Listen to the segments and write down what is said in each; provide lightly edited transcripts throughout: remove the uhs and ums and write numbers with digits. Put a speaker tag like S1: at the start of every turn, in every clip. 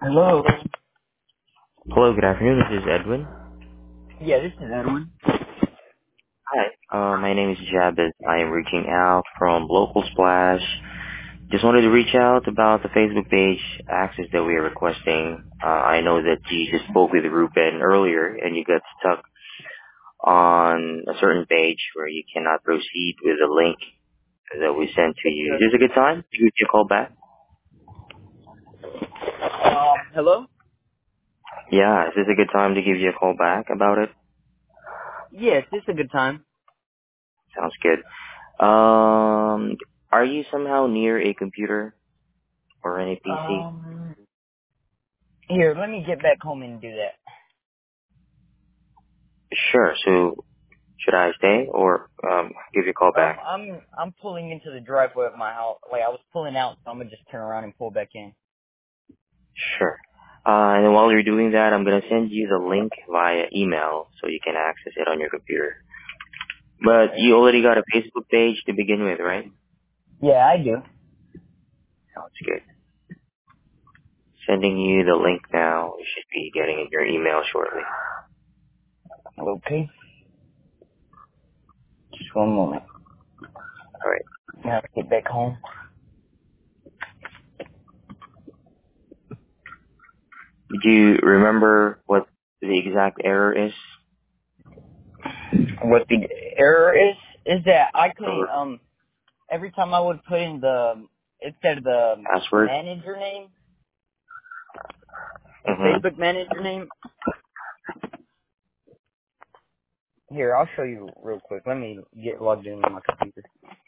S1: Hello.
S2: Hello, good afternoon. This is Edwin.
S1: Yeah, this is Edwin.
S2: Hi. My name is Jabez. I am reaching out from Local Splash. Just wanted to reach out about the Facebook page access that we are requesting. I know that you just spoke with Ruben earlier and you got stuck on a certain page where you cannot proceed with the link that we sent to you. Is this a good time to give you a call back?
S1: Hello?
S2: Yeah, is this a good time to give you a call back about it?
S1: Yes, this is a good time.
S2: Sounds good. Are you somehow near a computer or any PC?
S1: Um, Here, let me get back home and do that.
S2: Sure. So should I stay or give you a call back?
S1: I'm pulling into the driveway of my house. Like, I was pulling out, so I'm gonna just turn around and pull back in.
S2: Sure. And then while you're doing that, I'm gonna send you the link via email so you can access it on your computer. But
S1: Okay.
S2: you already got a Facebook page to begin with, right?
S1: Yeah, I do.
S2: Sounds good. Sending you the link now. You should be getting it in your email shortly.
S1: Okay. Just one moment.
S2: All right.
S1: I have to get back home.
S2: Did you remember what the exact error is?
S1: What the error is that I couldn't,
S2: Or
S1: every time I would put in instead of the
S2: password?
S1: manager name, the
S2: Mm-hmm.
S1: Facebook manager name, here, I'll show you real quick. Let me get logged in on my computer.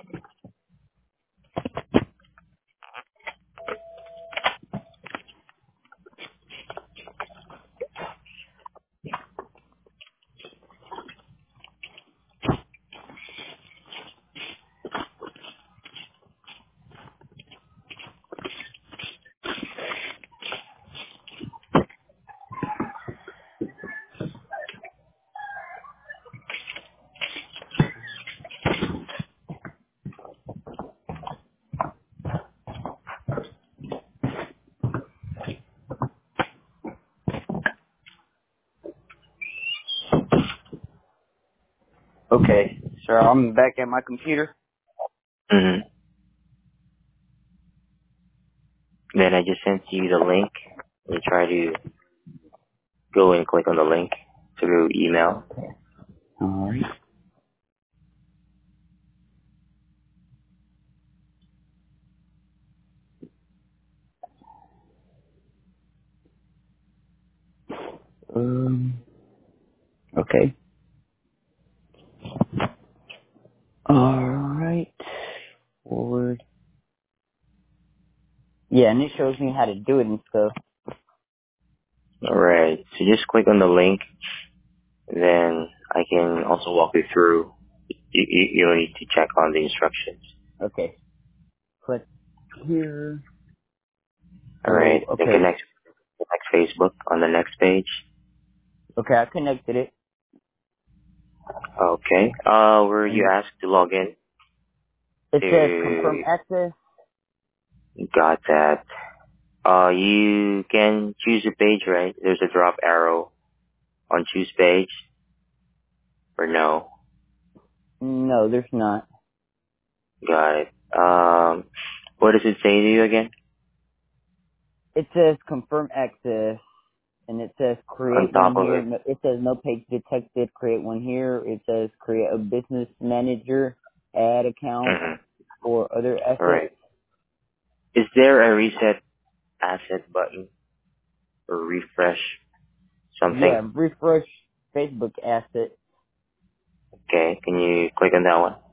S1: Okay, so I'm back at my computer.
S2: Mm-hmm. Then I just sent you the link. You try to go and click on the link through email.
S1: Alright. Okay. Alright. Forward. Yeah, and it shows me how to do it and stuff.
S2: Alright, so just click on the link, then I can also walk you through. You don't need to check on the instructions.
S1: Okay. Click here. So,
S2: Alright, then connect Facebook on the next page.
S1: Okay, I connected it.
S2: Okay, where
S1: And
S2: you asked to log in
S1: it says confirm
S2: to,
S1: access.
S2: got that. You can choose a page, right? There's a drop arrow on choose page, or no?
S1: No, there's not.
S2: Got it. What does it say to you again?
S1: It says confirm access. And it says
S2: On
S1: create
S2: top
S1: one
S2: of
S1: here.
S2: it.
S1: No, it says no page detected. Create one here. It says create a business manager, add account
S2: Mm-hmm.
S1: or other assets.
S2: Alright. Is there a reset asset button or refresh something?
S1: Yeah, refresh Facebook asset.
S2: Okay, can you click on that one?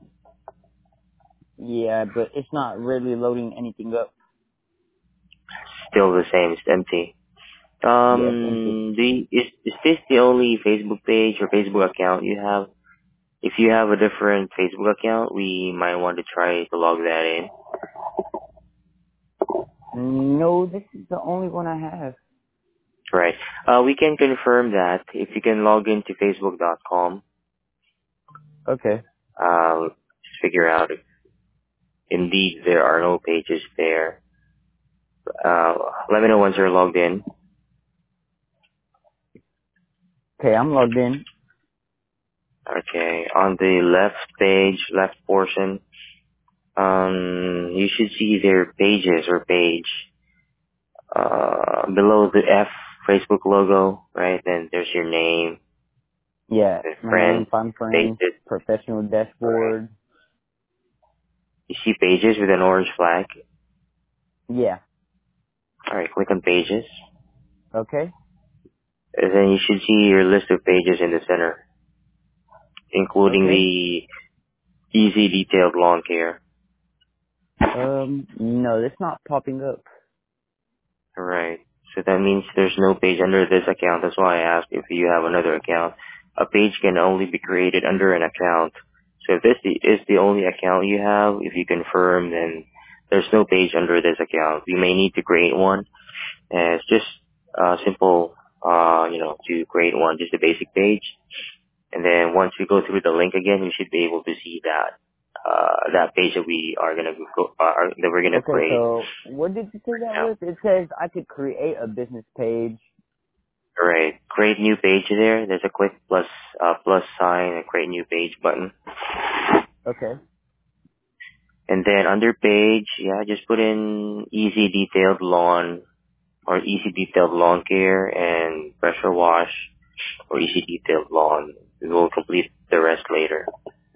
S1: Yeah, but it's not really loading anything up.
S2: Still the same, it's empty.
S1: Yeah, it's empty.
S2: Is this the only Facebook page or Facebook account you have? If you have a different Facebook account, we might want to try to log that in.
S1: No, this is the only one I have.
S2: Right. We can confirm that if you can log into facebook.com,
S1: Okay.
S2: just figure out if indeed there are no pages there. Let me know once you're logged in.
S1: Okay, I'm logged in.
S2: Okay, on the left page, left portion, you should see their pages or page. Below the F Facebook logo, right? Then there's your name,
S1: Yeah,
S2: the
S1: my
S2: friend,
S1: name, find friends,
S2: pages.
S1: professional
S2: Right.
S1: dashboard.
S2: You see pages with an orange flag.
S1: Yeah.
S2: All right, click on pages.
S1: Okay.
S2: And then you should see your list of pages in the center, including
S1: Okay.
S2: the easy detailed lawn care.
S1: No, it's not popping up.
S2: All right. So that means there's no page under this account. That's why I asked if you have another account. A page can only be created under an account. So if this is the only account you have, if you confirm, then there's no page under this account. You may need to create one. And it's just simple, to create one, just a basic page. And then once you go through the link again, you should be able to see that page that we are gonna that we're gonna
S1: Okay,
S2: create.
S1: so what did you say that
S2: Now,
S1: was? It says I could create a business page.
S2: all right, create new page there. There's a quick plus sign and create new page button.
S1: Okay.
S2: And then under page, just put in easy detailed lawn or easy detailed lawn care and pressure wash or easy detailed lawn. We will complete the rest later.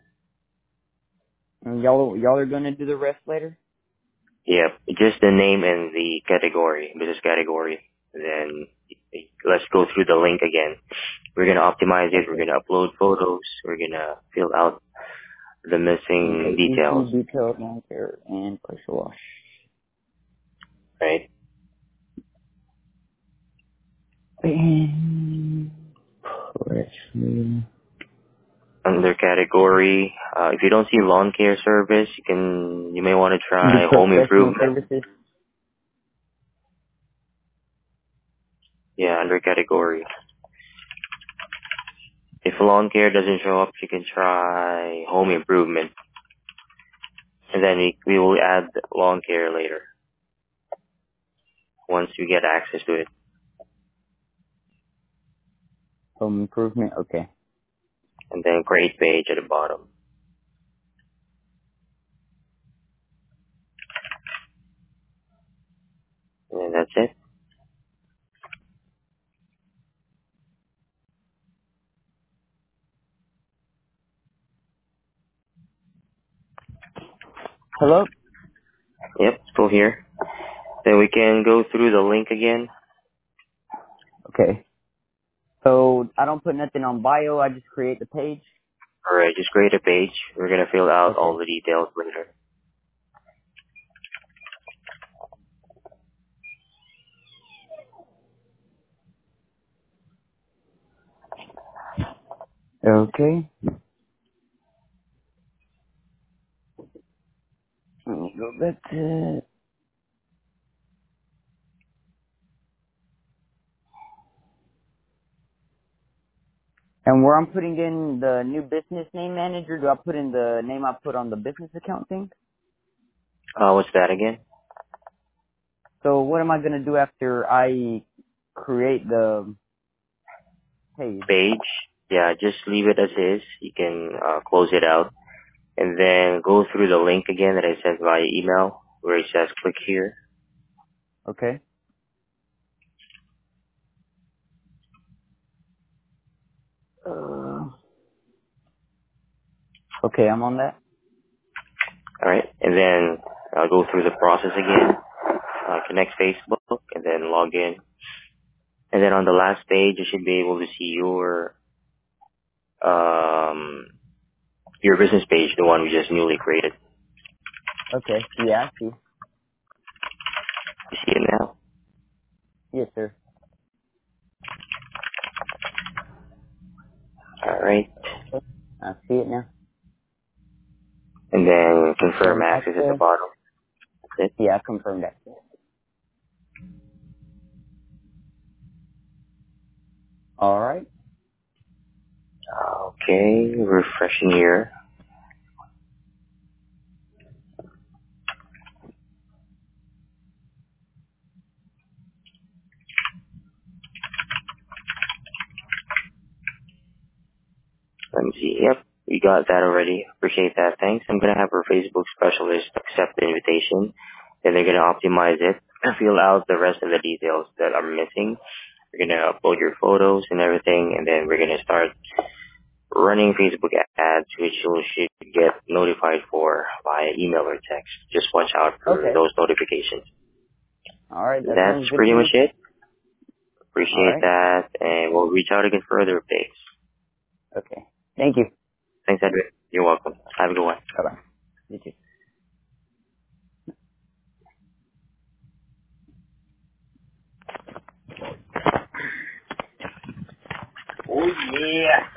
S1: And y'all are gonna do the rest later?
S2: Yep, just the name and the category, business category. Then let's go through the link again. We're gonna optimize it. We're
S1: Okay.
S2: gonna upload photos. We're gonna fill out the missing
S1: Okay,
S2: details,
S1: easy detailed lawn care and pressure wash.
S2: right?
S1: And pressure.
S2: Under category, if you don't see lawn care service, you may want to
S1: The
S2: try home
S1: professional
S2: improvement.
S1: services.
S2: Yeah, under category. If lawn care doesn't show up, you can try home improvement. And then we will add lawn care later once we get access to it.
S1: Home improvement. Okay.
S2: And then create page at the bottom. And that's it.
S1: Hello?
S2: Yep, still here. Then we can go through the link again.
S1: Okay. So I don't put nothing on bio, I just create the page?
S2: Alright, just create a page. We're gonna fill out all
S1: Okay.
S2: the details later.
S1: Okay. Let me go back to... And where I'm putting in the new business name manager, do I put in the name I put on the business account thing?
S2: What's that again?
S1: So what am I going to do after I create the page?
S2: Page. Yeah, just leave it as is. You can close it out. And then go through the link again that I sent via email where it says click here.
S1: Okay. Okay, I'm on that.
S2: Alright, and then I'll go through the process again. Connect Facebook and then log in. And then on the last page, you should be able to see your business page, the one we just newly created.
S1: Okay. Yeah, I see.
S2: You see it now?
S1: Yes, sir.
S2: Alright.
S1: Okay. I see it now.
S2: And then confirm
S1: Confirm
S2: access at the
S1: access.
S2: bottom. That's it.
S1: Yeah, I confirmed access. All right.
S2: Okay, refreshing here. Let me see. Yep, we got that already. Appreciate that. Thanks. I'm gonna have our Facebook specialist accept the invitation. Then they're gonna optimize it and fill out the rest of the details that are missing. We're gonna upload your photos and everything, and then we're gonna start running Facebook ads, which you should get notified for via email or text. Just watch out for those notifications.
S1: All right.
S2: That's pretty much it. Appreciate that, and we'll reach out again for other updates.
S1: Okay. Thank you.
S2: Thanks, Edwin. You're welcome. Have a good one.
S1: Bye-bye. You too. Oh, yeah.